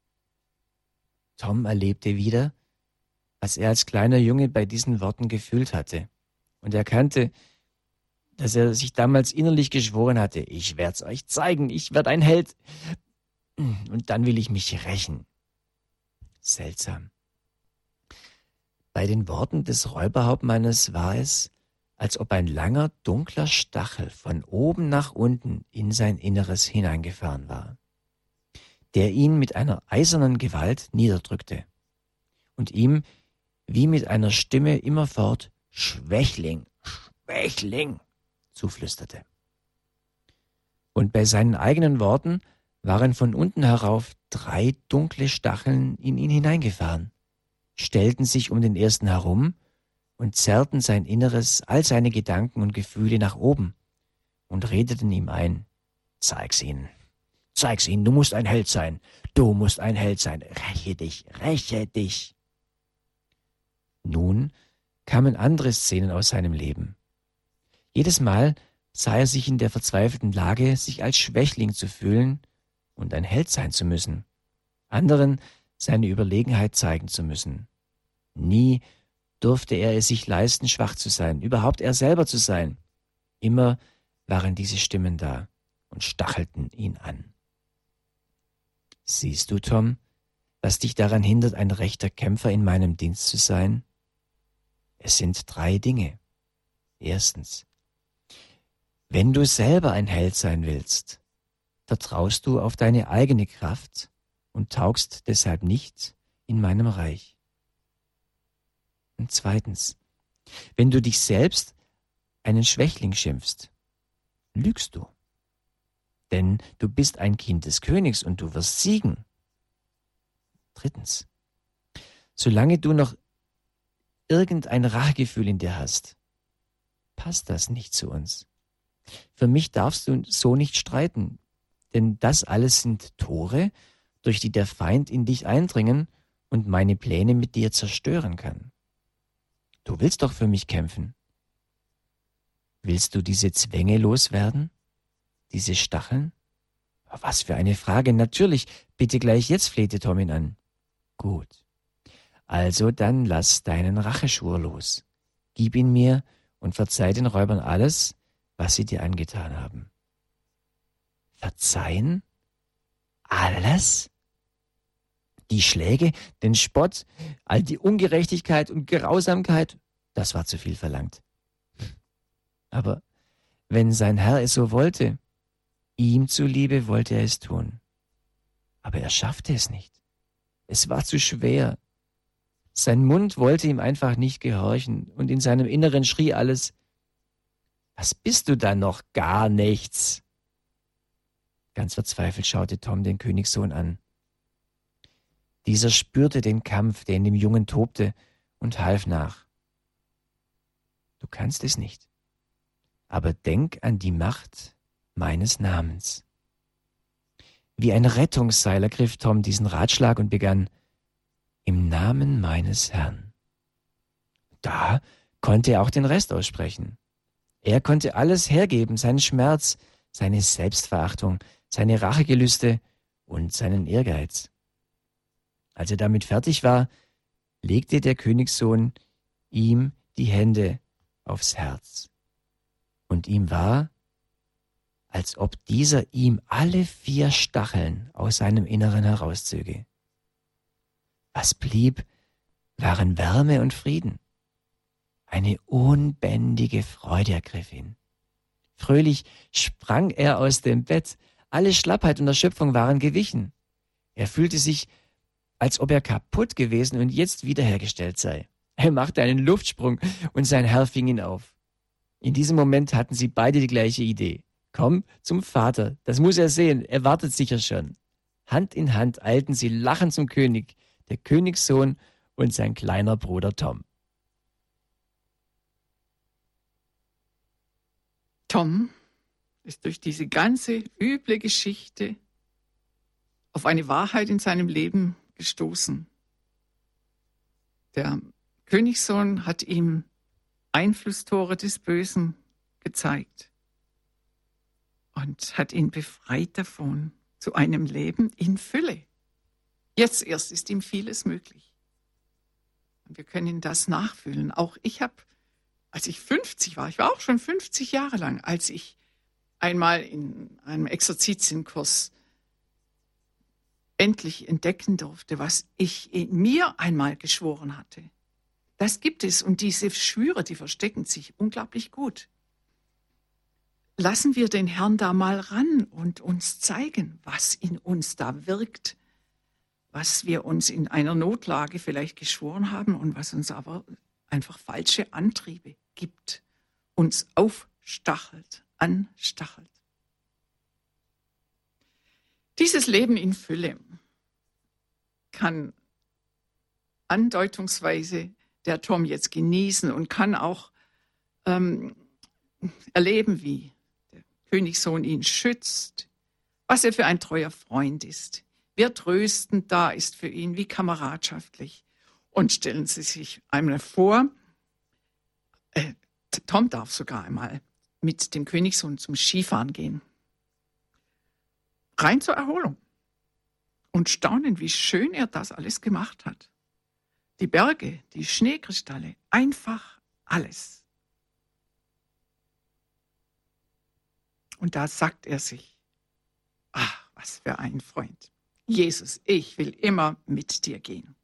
Tom erlebte wieder, was er als kleiner Junge bei diesen Worten gefühlt hatte, und erkannte, dass er sich damals innerlich geschworen hatte, ich werd's euch zeigen, ich werd ein Held, und dann will ich mich rächen. Seltsam. Bei den Worten des Räuberhauptmannes war es, als ob ein langer, dunkler Stachel von oben nach unten in sein Inneres hineingefahren war, der ihn mit einer eisernen Gewalt niederdrückte und ihm wie mit einer Stimme immerfort Schwächling, Schwächling zuflüsterte. Und bei seinen eigenen Worten waren von unten herauf 3 dunkle Stacheln in ihn hineingefahren, stellten sich um den ersten herum und zerrten sein Inneres, all seine Gedanken und Gefühle nach oben und redeten ihm ein, zeig's ihnen, du musst ein Held sein, räche dich. Nun kamen andere Szenen aus seinem Leben. Jedes Mal sah er sich in der verzweifelten Lage, sich als Schwächling zu fühlen und ein Held sein zu müssen, anderen seine Überlegenheit zeigen zu müssen. Nie durfte er es sich leisten, schwach zu sein, überhaupt er selber zu sein. Immer waren diese Stimmen da und stachelten ihn an. Siehst du, Tom, was dich daran hindert, ein rechter Kämpfer in meinem Dienst zu sein? Es sind 3 Dinge. Erstens, wenn du selber ein Held sein willst, vertraust du auf deine eigene Kraft und taugst deshalb nicht in meinem Reich. Und zweitens, wenn du dich selbst einen Schwächling schimpfst, lügst du. Denn du bist ein Kind des Königs und du wirst siegen. Drittens, solange du noch irgendein Rachegefühl in dir hast, passt das nicht zu uns. Für mich darfst du so nicht streiten, denn das alles sind Tore, durch die der Feind in dich eindringen und meine Pläne mit dir zerstören kann. Du willst doch für mich kämpfen. Willst du diese Zwänge loswerden? Diese Stacheln? Was für eine Frage. Natürlich, bitte gleich jetzt, flehte Tom ihn an. Gut. Also dann lass deinen Racheschwur los. Gib ihn mir und verzeih den Räubern alles, was sie dir angetan haben. Verzeihen? Alles? Die Schläge, den Spott, all die Ungerechtigkeit und Grausamkeit, das war zu viel verlangt. Aber wenn sein Herr es so wollte, ihm zuliebe wollte er es tun. Aber er schaffte es nicht. Es war zu schwer. Sein Mund wollte ihm einfach nicht gehorchen und in seinem Inneren schrie alles: Was bist du da noch? Gar nichts. Ganz verzweifelt schaute Tom den Königssohn an. Dieser spürte den Kampf, der in dem Jungen tobte, und half nach. Du kannst es nicht, aber denk an die Macht meines Namens. Wie ein Rettungsseil ergriff Tom diesen Ratschlag und begann: Im Namen meines Herrn. Da konnte er auch den Rest aussprechen. Er konnte alles hergeben, seinen Schmerz, seine Selbstverachtung, seine Rachegelüste und seinen Ehrgeiz. Als er damit fertig war, legte der Königssohn ihm die Hände aufs Herz. Und ihm war, als ob dieser ihm alle 4 Stacheln aus seinem Inneren herauszöge. Was blieb, waren Wärme und Frieden. Eine unbändige Freude ergriff ihn. Fröhlich sprang er aus dem Bett. Alle Schlappheit und Erschöpfung waren gewichen. Er fühlte sich, als ob er kaputt gewesen und jetzt wiederhergestellt sei. Er machte einen Luftsprung und sein Herr fing ihn auf. In diesem Moment hatten sie beide die gleiche Idee. Komm zum Vater, das muss er sehen, er wartet sicher schon. Hand in Hand eilten sie lachend zum König, der Königssohn und sein kleiner Bruder Tom. Tom ist durch diese ganze üble Geschichte auf eine Wahrheit in seinem Leben gestoßen. Der Königssohn hat ihm Einflusstore des Bösen gezeigt und hat ihn befreit davon zu einem Leben in Fülle. Jetzt erst ist ihm vieles möglich. Und wir können das nachfühlen. Auch ich habe, als ich 50 war, ich war auch schon 50 Jahre lang, als ich einmal in einem Exerzitienkurs endlich entdecken durfte, was ich in mir einmal geschworen hatte. Das gibt es und diese Schwüre, die verstecken sich unglaublich gut. Lassen wir den Herrn da mal ran und uns zeigen, was in uns da wirkt, was wir uns in einer Notlage vielleicht geschworen haben und was uns aber einfach falsche Antriebe gibt, uns aufstachelt, anstachelt. Dieses Leben in Fülle kann andeutungsweise der Tom jetzt genießen und kann auch erleben, wie der Königssohn ihn schützt, was er für ein treuer Freund ist, wie er tröstend da ist für ihn, wie kameradschaftlich. Und stellen Sie sich einmal vor, Tom darf sogar einmal mit dem Königssohn zum Skifahren gehen. Rein zur Erholung. Und staunen, wie schön er das alles gemacht hat. Die Berge, die Schneekristalle, einfach alles. Und da sagt er sich: Ach, was für ein Freund. Jesus, ich will immer mit dir gehen.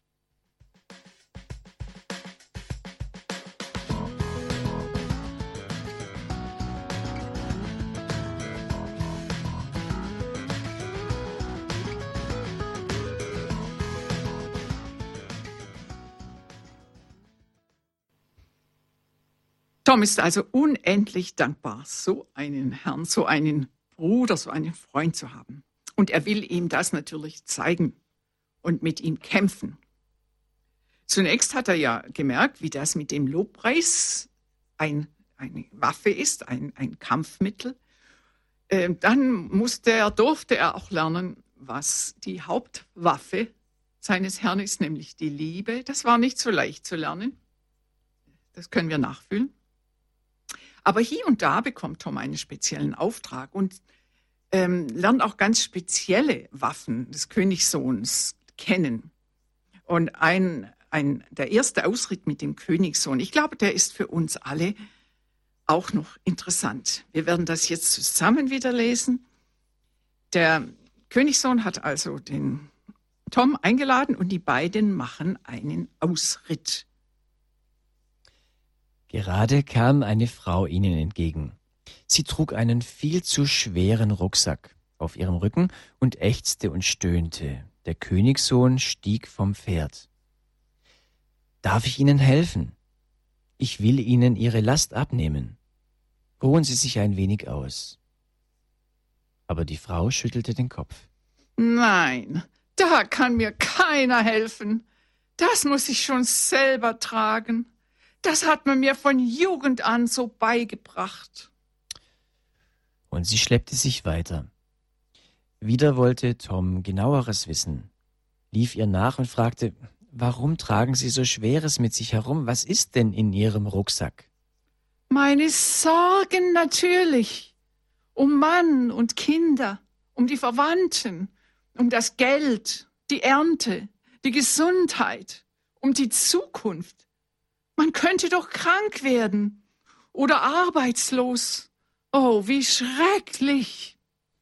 Tom ist also unendlich dankbar, so einen Herrn, so einen Bruder, so einen Freund zu haben. Und er will ihm das natürlich zeigen und mit ihm kämpfen. Zunächst hat er ja gemerkt, wie das mit dem Lobpreis eine Waffe ist, ein Kampfmittel. Dann durfte er auch lernen, was die Hauptwaffe seines Herrn ist, nämlich die Liebe. Das war nicht so leicht zu lernen. Das können wir nachfühlen. Aber hier und da bekommt Tom einen speziellen Auftrag und lernt auch ganz spezielle Waffen des Königssohns kennen. Und der erste Ausritt mit dem Königssohn, ich glaube, der ist für uns alle auch noch interessant. Wir werden das jetzt zusammen wieder lesen. Der Königssohn hat also den Tom eingeladen und die beiden machen einen Ausritt. Gerade kam eine Frau ihnen entgegen. Sie trug einen viel zu schweren Rucksack auf ihrem Rücken und ächzte und stöhnte. Der Königssohn stieg vom Pferd. »Darf ich Ihnen helfen? Ich will Ihnen Ihre Last abnehmen. Ruhen Sie sich ein wenig aus.« Aber die Frau schüttelte den Kopf. »Nein, da kann mir keiner helfen. Das muss ich schon selber tragen. Das hat man mir von Jugend an so beigebracht.« Und sie schleppte sich weiter. Wieder wollte Tom genaueres wissen, lief ihr nach und fragte, warum tragen Sie so Schweres mit sich herum? Was ist denn in Ihrem Rucksack? »Meine Sorgen natürlich. Um Mann und Kinder, um die Verwandten, um das Geld, die Ernte, die Gesundheit, um die Zukunft. Man könnte doch krank werden oder arbeitslos. Oh, wie schrecklich!«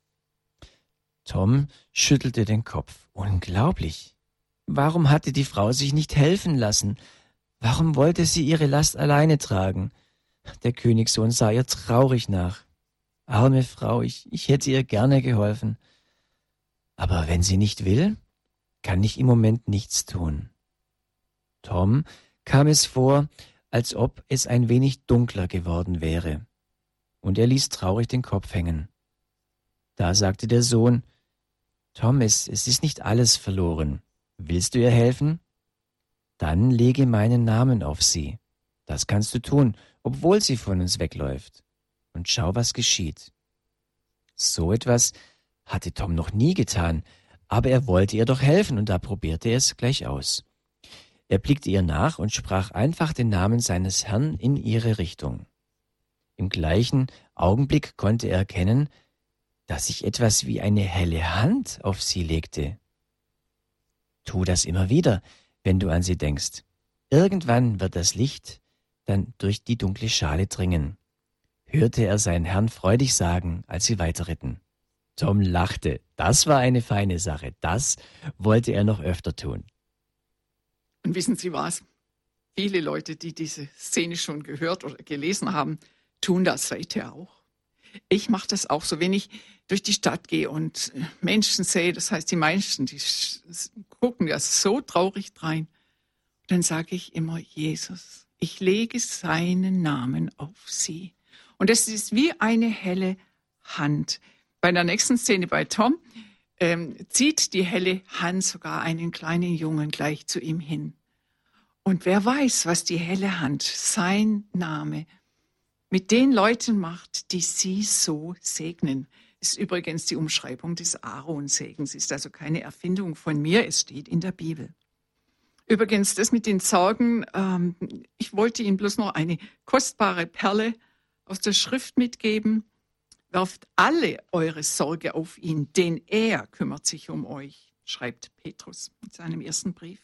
Tom schüttelte den Kopf. Unglaublich. Warum hatte die Frau sich nicht helfen lassen? Warum wollte sie ihre Last alleine tragen? Der Königssohn sah ihr traurig nach. Arme Frau, ich hätte ihr gerne geholfen. Aber wenn sie nicht will, kann ich im Moment nichts tun. Tom kam es vor, als ob es ein wenig dunkler geworden wäre. Und er ließ traurig den Kopf hängen. Da sagte der Sohn, »Tom, es ist nicht alles verloren. Willst du ihr helfen? Dann lege meinen Namen auf sie. Das kannst du tun, obwohl sie von uns wegläuft. Und schau, was geschieht.« So etwas hatte Tom noch nie getan, aber er wollte ihr doch helfen und da probierte er es gleich aus. Er blickte ihr nach und sprach einfach den Namen seines Herrn in ihre Richtung. Im gleichen Augenblick konnte er erkennen, dass sich etwas wie eine helle Hand auf sie legte. Tu das immer wieder, wenn du an sie denkst. Irgendwann wird das Licht dann durch die dunkle Schale dringen, hörte er seinen Herrn freudig sagen, als sie weiterritten. Tom lachte. Das war eine feine Sache. Das wollte er noch öfter tun. Und wissen Sie was? Viele Leute, die diese Szene schon gehört oder gelesen haben, tun das seither auch. Ich mache das auch so, wenn ich durch die Stadt gehe und Menschen sehe, das heißt die meisten, die gucken ja so traurig drein, dann sage ich immer, Jesus, ich lege seinen Namen auf sie. Und es ist wie eine helle Hand. Bei der nächsten Szene bei Tom zieht die helle Hand sogar einen kleinen Jungen gleich zu ihm hin. Und wer weiß, was die helle Hand, sein Name, mit den Leuten macht, die sie so segnen. Ist übrigens die Umschreibung des Aaron-Segens, ist also keine Erfindung von mir, es steht in der Bibel. Übrigens, das mit den Sorgen, ich wollte Ihnen bloß noch eine kostbare Perle aus der Schrift mitgeben. Werft alle eure Sorge auf ihn, denn er kümmert sich um euch, schreibt Petrus in seinem ersten Brief.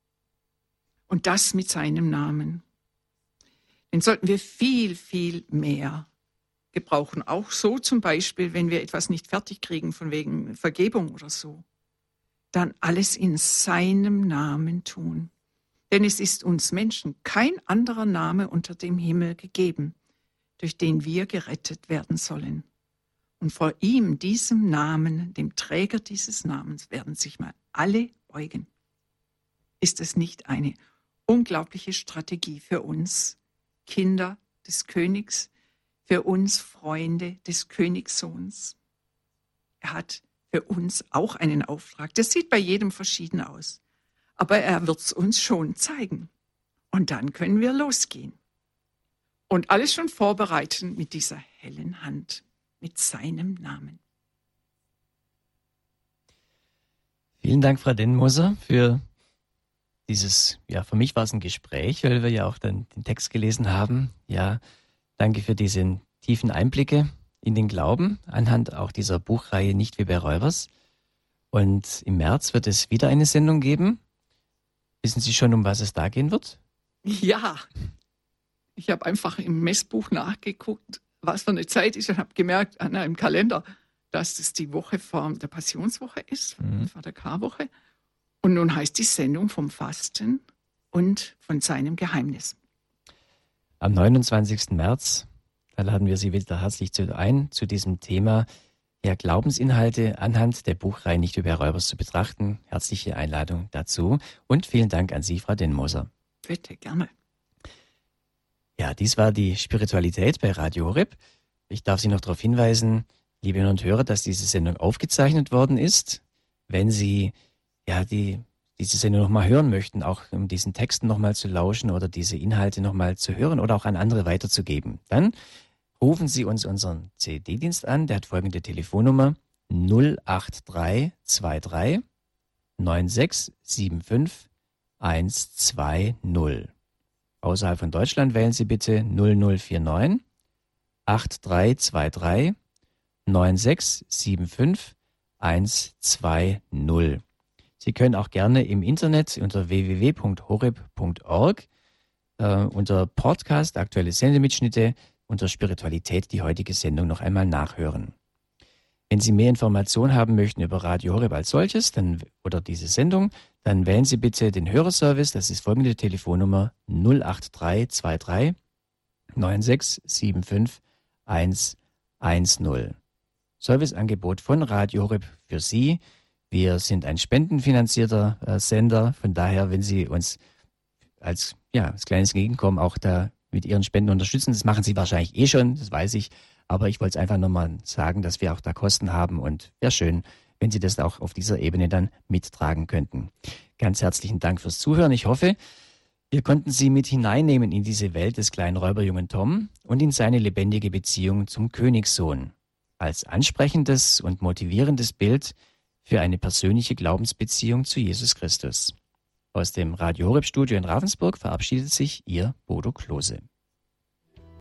Und das mit seinem Namen. Den sollten wir viel, viel mehr gebrauchen. Auch so zum Beispiel, wenn wir etwas nicht fertig kriegen, von wegen Vergebung oder so. Dann alles in seinem Namen tun. Denn es ist uns Menschen kein anderer Name unter dem Himmel gegeben, durch den wir gerettet werden sollen. Und vor ihm, diesem Namen, dem Träger dieses Namens, werden sich mal alle beugen. Ist es nicht eine unglaubliche Strategie für uns, Kinder des Königs, für uns Freunde des Königssohns? Er hat für uns auch einen Auftrag. Das sieht bei jedem verschieden aus. Aber er wird es uns schon zeigen. Und dann können wir losgehen. Und alles schon vorbereiten mit dieser hellen Hand, mit seinem Namen. Vielen Dank, Frau Dennmoser, für dieses, ja, für mich war es ein Gespräch, weil wir ja auch dann den Text gelesen haben. Ja, danke für diese tiefen Einblicke in den Glauben, anhand auch dieser Buchreihe Nicht wie bei Räubers. Und im März wird es wieder eine Sendung geben. Wissen Sie schon, um was es da gehen wird? Ja, ich habe einfach im Messbuch nachgeguckt, was für eine Zeit ist und habe gemerkt, im Kalender, dass das die Woche vor der Passionswoche ist, vor der Karwoche. Und nun heißt die Sendung vom Fasten und von seinem Geheimnis. am 29. März. Da laden wir Sie wieder herzlich ein, zu diesem Thema Glaubensinhalte anhand der Buchreihe Nicht über Räubers zu betrachten. Herzliche Einladung dazu und vielen Dank an Sie, Frau Dennmoser. Bitte, gerne. Ja, dies war die Spiritualität bei Radio Horeb. Ich darf Sie noch darauf hinweisen, liebe Hörer und Hörer, dass diese Sendung aufgezeichnet worden ist. Wenn Sie diese Sendung nochmal hören möchten, auch um diesen Texten nochmal zu lauschen oder diese Inhalte nochmal zu hören oder auch an andere weiterzugeben, dann rufen Sie uns unseren CD-Dienst an. Der hat folgende Telefonnummer 08323 9675 120. Außerhalb von Deutschland wählen Sie bitte 0049 8323 9675 120. Sie können auch gerne im Internet unter www.horeb.org unter Podcast, aktuelle Sendemitschnitte, unter Spiritualität die heutige Sendung noch einmal nachhören. Wenn Sie mehr Informationen haben möchten über Radio Horeb als solches oder diese Sendung, dann wählen Sie bitte den Hörerservice. Das ist folgende Telefonnummer 08323 9675 110. Serviceangebot von Radio Horeb für Sie. Wir sind ein spendenfinanzierter Sender. Von daher, wenn Sie uns als kleines Gegenkommen auch da mit Ihren Spenden unterstützen, das machen Sie wahrscheinlich eh schon, das weiß ich. Aber ich wollte es einfach nochmal sagen, dass wir auch da Kosten haben und wäre schön, wenn Sie das auch auf dieser Ebene dann mittragen könnten. Ganz herzlichen Dank fürs Zuhören. Ich hoffe, wir konnten Sie mit hineinnehmen in diese Welt des kleinen Räuberjungen Tom und in seine lebendige Beziehung zum Königssohn. Als ansprechendes und motivierendes Bild für eine persönliche Glaubensbeziehung zu Jesus Christus. Aus dem Radio Horeb Studio in Ravensburg verabschiedet sich Ihr Bodo Klose.